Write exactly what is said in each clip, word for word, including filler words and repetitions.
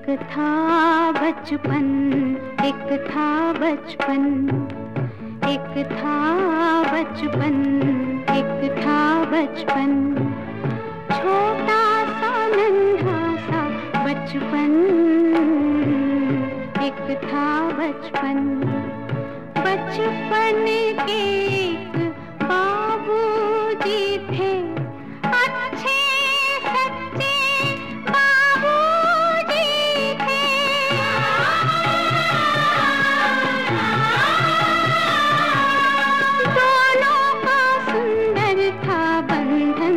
एक था बचपन, एक था बचपन, एक था बचपन, एक था बचपन, छोटा सा नन्हा सा बचपन, एक था बचपन। बचपन के एक बाबूजी थे, अच्छे सच्चे बाबूजी थे। दोनों का सुंदर था बंधन,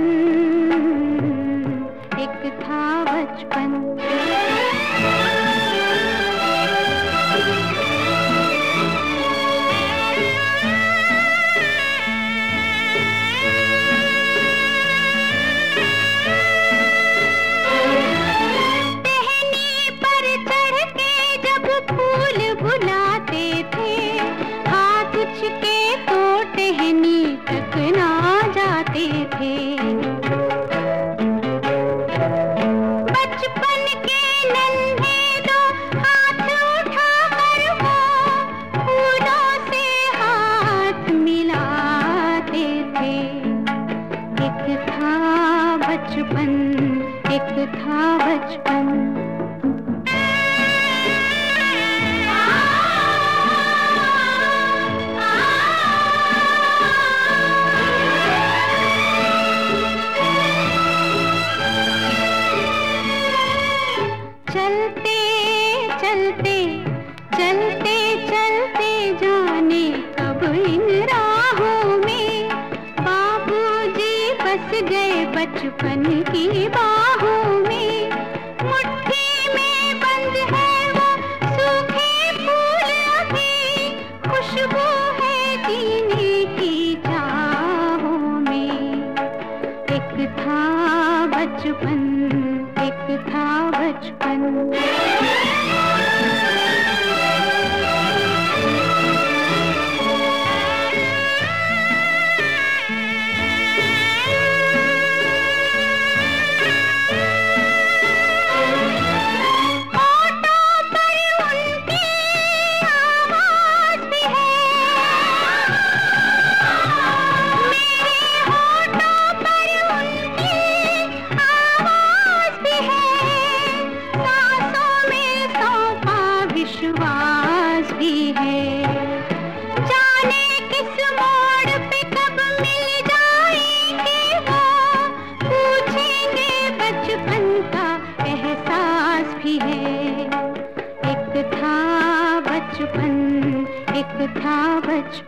एक था बचपन। बचपन के नन्हे दो हाथ उठाकर वो फूलों से हाथ मिलाते थे। एक था बचपन, एक था बचपन। चलते चलते चलते चलते जाने कब इन राहों में बाबूजी बस गए बचपन की बाहों में। मुट्ठी में बंद है वो सूखे फूल अभी, खुशबू है जीने की चाहों में। एक था बचपन, एक था बचपन। विश्वास भी है, जाने किस मोड़ पे कब मिल जाएंगे वो, पूछेंगे बचपन का एहसास भी है। एक था बचपन, एक था बचपन।